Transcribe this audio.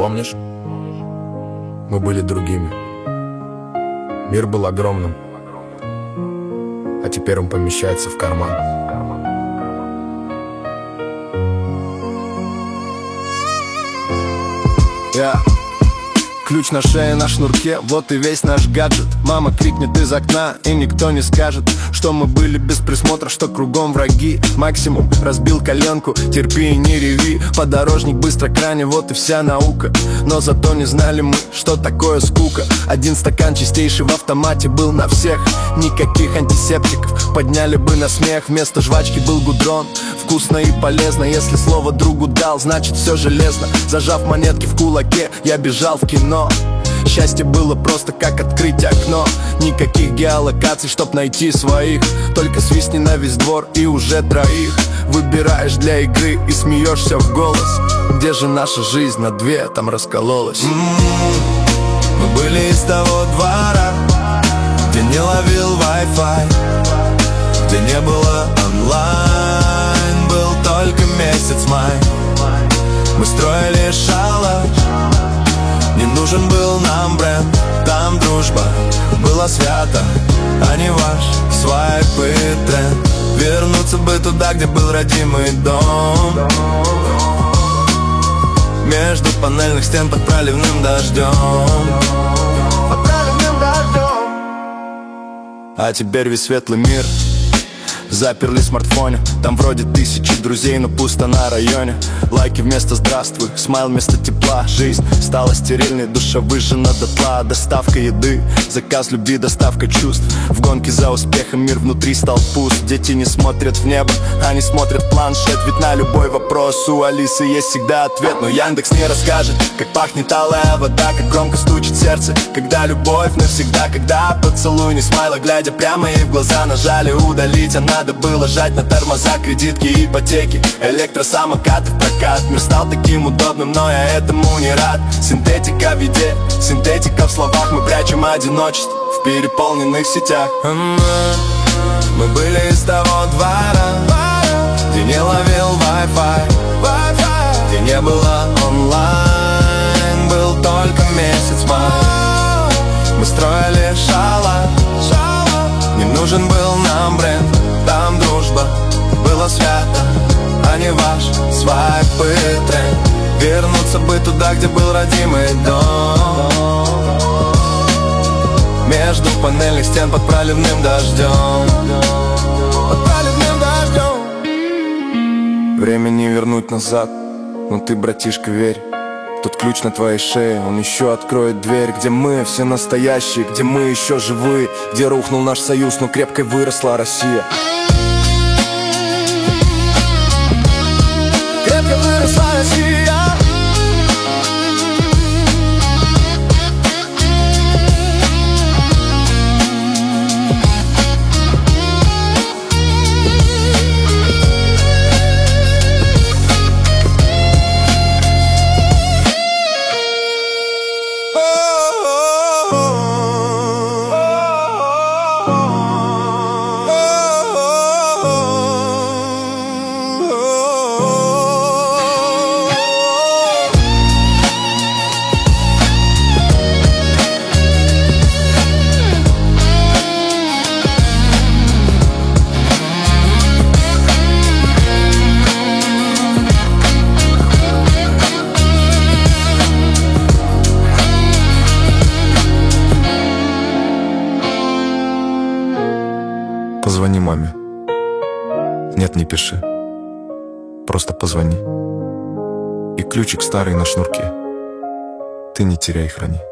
Помнишь? Мы были другими. Мир был огромным, а теперь он помещается в карман. Ключ на шее, на шнурке, вот и весь наш гаджет. Мама крикнет из окна, и никто не скажет, что мы были без присмотра, что кругом враги. Максимум разбил коленку, терпи и не реви. Подорожник быстро кране, вот и вся наука. Но зато не знали мы, что такое скука. Один стакан чистейший в автомате был на всех. Никаких антисептиков, подняли бы на смех. Вместо жвачки был гудрон, вкусно и полезно. Если слово другу дал, значит все железно. Зажав монетки в кулаке, я бежал в кино. Счастье было просто как открыть окно. Никаких геолокаций, чтоб найти своих. Только свистни на весь двор и уже троих выбираешь для игры и смеешься в голос. Где же наша жизнь на две там раскололась? Мы были из того двора, где не ловил Wi-Fi, где не было онлайн, был только месяц май. Мы строили шалаш, не нужен был нам бренд, там дружба была свята, а не ваш свайп и тренд. Вернуться бы туда, где был родимый дом, между панельных стен под проливным дождем. А теперь весь светлый мир заперли в смартфоне. Там вроде 1000 друзей, но пусто на районе. Лайки вместо здравствуй, смайл вместо тепла. Жизнь стала стерильной, душа выжжена дотла. Доставка еды, заказ любви, доставка чувств. В гонке за успехом мир внутри стал пуст. Дети не смотрят в небо, они смотрят планшет. Ведь на любой вопрос у Алисы есть всегда ответ. Но Яндекс не расскажет, как пахнет алая вода, как громко стучит сердце, когда любовь навсегда. Когда поцелуй не смайла, глядя прямо ей в глаза. Нажали удалить, надо было жать на тормоза, кредитки, ипотеки, электросамокаты в прокат. Мир стал таким удобным, но я этому не рад. Синтетика в еде, синтетика в словах. Мы прячем одиночество в переполненных сетях. Мы были из того двора, где не ловил Wi-Fi, где не было онлайн, был только месяц май. Мы строили шалаш, не нужен был нам бренд, там дружба была свята, а не ваш свайп и тренд. Вернуться бы туда, где был родимый дом, между панельных стен под проливным дождем. Под проливным дождем. Время не вернуть назад, но ты, братишка, верь. Тот ключ на твоей шее, он еще откроет дверь. Где мы все настоящие, где мы еще живые, где рухнул наш союз, но крепкой выросла Россия. Крепко выросла Россия. Позвони маме. Нет, не пиши. Просто позвони. И ключик старый на шнурке. Ты не теряй, храни.